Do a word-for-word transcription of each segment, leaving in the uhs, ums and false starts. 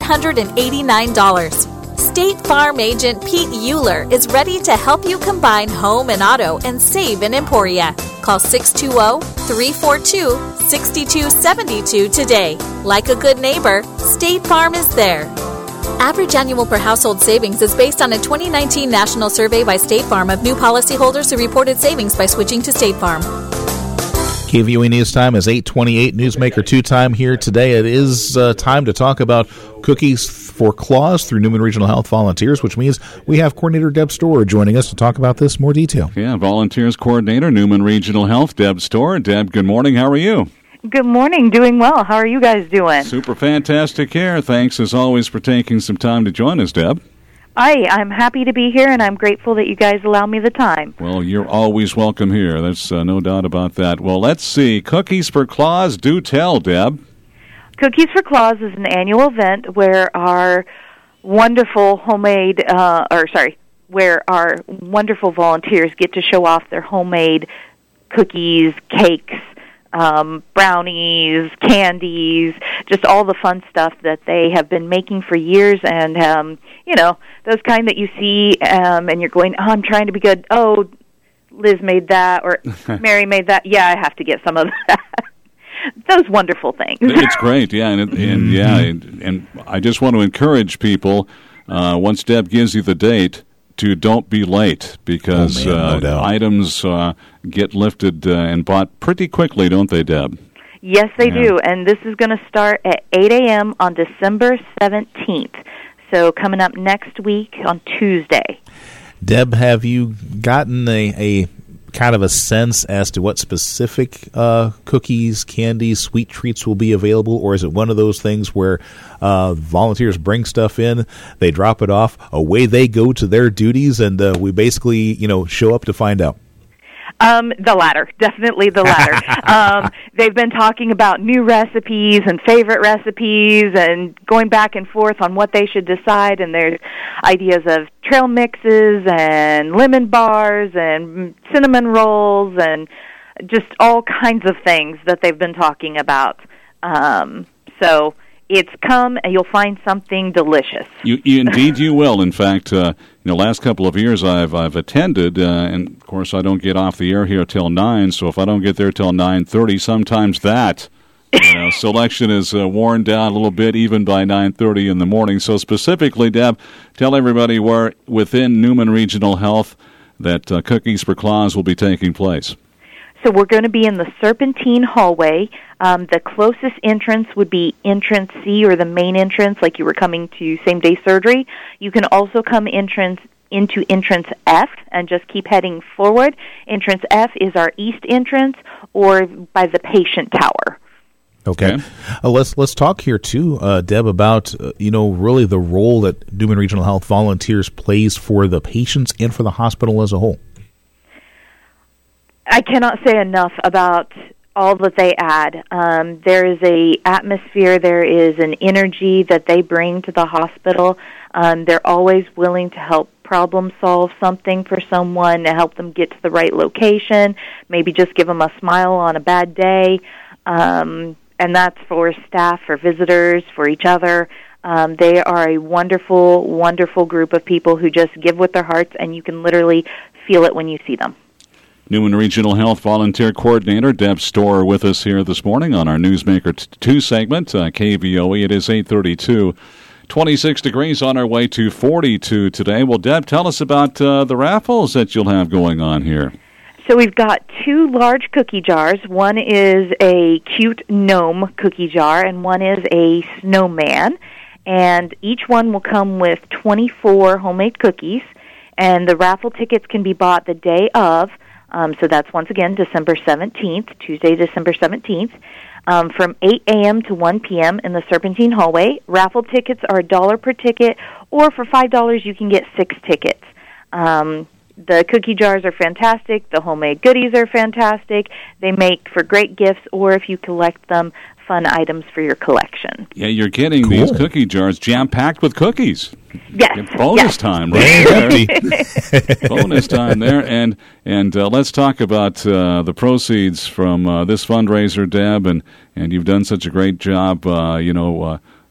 hundred eighty-nine dollars. State Farm agent Pete Euler is ready to help you combine home and auto and save in Emporia. Call six two zero, three four two, six two seven two today. Like a good neighbor, State Farm is there. Average annual per household savings is based on a twenty nineteen national survey by State Farm of new policyholders who reported savings by switching to State Farm. K V O E News Time is eight twenty-eight. Newsmaker two time here today. It is uh, time to talk about Cookies for Claus through Newman Regional Health Volunteers, which means we have Coordinator Deb Storer joining us to talk about this in more detail. Yeah, Volunteers Coordinator, Newman Regional Health, Deb Storer. Deb, good morning. How are you? Good morning. Doing well. How are you guys doing? Super fantastic here. Thanks, as always, for taking some time to join us, Deb. Hi, I'm happy to be here, and I'm grateful that you guys allow me the time. Well, you're always welcome here. There's uh, no doubt about that. Well, let's see. Cookies for Claus, do tell, Deb. Cookies for Claus is an annual event where our wonderful homemade, uh, or sorry, where our wonderful volunteers get to show off their homemade cookies, cakes, um, brownies, candies, just all the fun stuff that they have been making for years, and um, you know, those kind that you see, um, and you're going, oh, I'm trying to be good. Oh, Liz made that, or Mary made that. Yeah, I have to get some of that. Those wonderful things. It's great, yeah, and, it, and yeah, and, and I just want to encourage people. Uh, once Deb gives you the date, to don't be late, because oh, man, no uh, items uh, get lifted uh, and bought pretty quickly, don't they, Deb? Yes, they yeah. do, and this is going to start at eight a.m. on December seventeenth, so coming up next week on Tuesday. Deb, have you gotten a, a kind of a sense as to what specific uh, cookies, candies, sweet treats will be available, or is it one of those things where uh, volunteers bring stuff in, they drop it off, away they go to their duties, and uh, we basically, you know, show up to find out? Um, the latter, definitely the latter. um, they've been talking about new recipes and favorite recipes and going back and forth on what they should decide, and there's ideas of trail mixes and lemon bars and cinnamon rolls and just all kinds of things that they've been talking about. Um, so it's come and you'll find something delicious. You, you indeed you will. In fact, uh, you know, last couple of years I've I've attended, uh, and of course I don't get off the air here till nine. So if I don't get there till nine thirty, sometimes that you know, selection is uh, worn down a little bit, even by nine thirty in the morning. So specifically, Deb, tell everybody where within Newman Regional Health that uh, Cookies for Claus will be taking place. So we're going to be in the Serpentine hallway. Um, the closest entrance would be entrance C, or the main entrance, like you were coming to same-day surgery. You can also come entrance into entrance F and just keep heading forward. Entrance F is our east entrance, or by the patient tower. Okay, okay. Uh, let's let's talk here too, uh, Deb, about uh, you know really the role that Newman Regional Health Volunteers plays for the patients and for the hospital as a whole. I cannot say enough about all that they add. Um, there is a atmosphere, there is an energy that they bring to the hospital. Um, they're always willing to help problem solve something for someone, to help them get to the right location, maybe just give them a smile on a bad day. Um, and that's for staff, for visitors, for each other. Um, they are a wonderful, wonderful group of people who just give with their hearts, and you can literally feel it when you see them. Newman Regional Health Volunteer Coordinator Deb Storer with us here this morning on our Newsmaker two segment, uh, K V O E. It is eight thirty-two. twenty-six degrees on our way to forty-two today. Well, Deb, tell us about uh, the raffles that you'll have going on here. So we've got two large cookie jars. One is a cute gnome cookie jar, and one is a snowman. And each one will come with twenty-four homemade cookies, and the raffle tickets can be bought the day of. Um, so that's, once again, December seventeenth, Tuesday, December seventeenth, um, from eight a.m. to one p.m. in the Serpentine hallway. Raffle tickets are a dollar per ticket, or for five dollars you can get six tickets. Um, the cookie jars are fantastic. The homemade goodies are fantastic. They make for great gifts, or if you collect them, fun items for your collection. Yeah, you're getting cool. These cookie jars jam-packed with cookies. Yes. Bonus yes. time right there. Bonus time there. And and uh, let's talk about uh, the proceeds from uh, this fundraiser, Deb. And, and you've done such a great job, uh, you know, uh,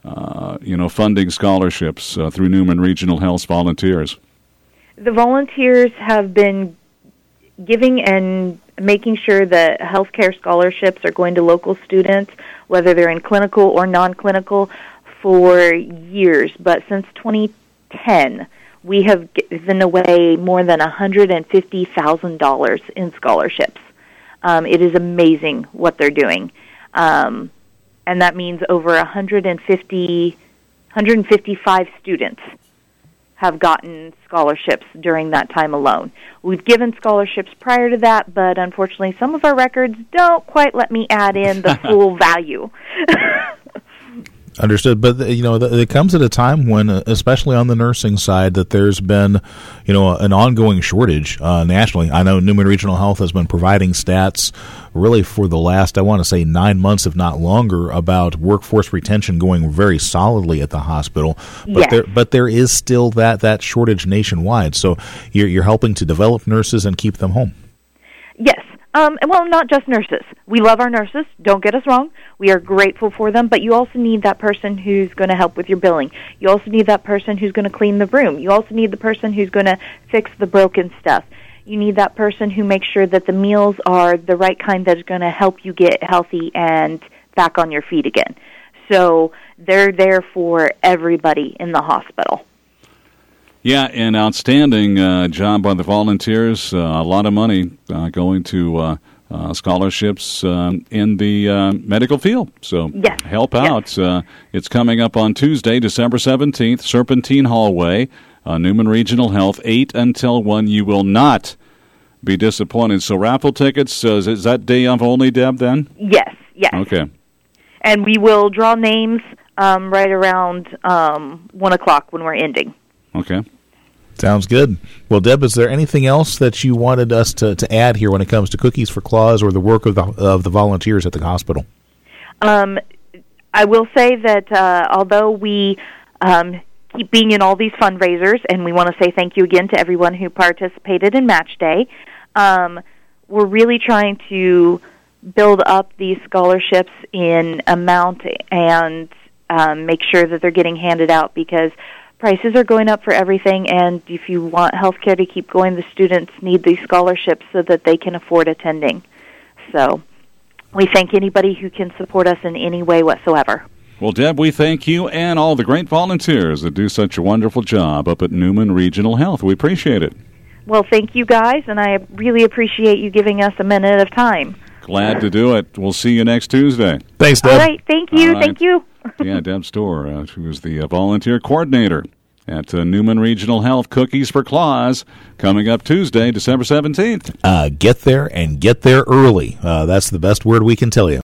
uh, you know, funding scholarships uh, through Newman Regional Health volunteers? The volunteers have been giving and making sure that healthcare scholarships are going to local students, whether they're in clinical or non-clinical, for years. But since twenty ten, we have given away more than one hundred fifty thousand dollars in scholarships. Um, it is amazing what they're doing. Um, and that means over one hundred fifty, one hundred fifty-five students have gotten scholarships during that time alone. We've given scholarships prior to that, but unfortunately some of our records don't quite let me add in the full value. Understood, but you know, it comes at a time when, especially on the nursing side, that there's been, you know, an ongoing shortage uh, nationally. I know Newman Regional Health has been providing stats really for the last, I want to say, nine months, if not longer, about workforce retention going very solidly at the hospital. But yes. there, but there is still that that shortage nationwide. So you're you're helping to develop nurses and keep them home. Yes. Um, well, not just nurses. We love our nurses. Don't get us wrong. We are grateful for them, but you also need that person who's going to help with your billing. You also need that person who's going to clean the room. You also need the person who's going to fix the broken stuff. You need that person who makes sure that the meals are the right kind that's going to help you get healthy and back on your feet again. So they're there for everybody in the hospital. Yeah, an outstanding uh, job by the volunteers. Uh, a lot of money uh, going to uh, uh, scholarships um, in the uh, medical field. So yes. help yes. out. Uh, it's coming up on Tuesday, December seventeenth, Serpentine Hallway, uh, Newman Regional Health, eight until one. You will not be disappointed. So raffle tickets, uh, is that day of only, Deb, then? Yes, yes. Okay. And we will draw names um, right around um, one o'clock when we're ending. Okay. Sounds good. Well, Deb, is there anything else that you wanted us to, to add here when it comes to Cookies for Claus or the work of the of the volunteers at the hospital? Um, I will say that uh, although we um, keep being in all these fundraisers, and we want to say thank you again to everyone who participated in Match Day, um, we're really trying to build up these scholarships in amount and um, make sure that they're getting handed out, because prices are going up for everything, and if you want healthcare to keep going, the students need these scholarships so that they can afford attending. So we thank anybody who can support us in any way whatsoever. Well, Deb, we thank you and all the great volunteers that do such a wonderful job up at Newman Regional Health. We appreciate it. Well, thank you guys, and I really appreciate you giving us a minute of time. Glad to do it. We'll see you next Tuesday. Thanks, Deb. All right, thank you, right. thank you. Yeah, Deb Storr, uh, who is the uh, volunteer coordinator at uh, Newman Regional Health. Cookies for Claus, coming up Tuesday, December seventeenth. Uh, get there and get there early. Uh, that's the best word we can tell you.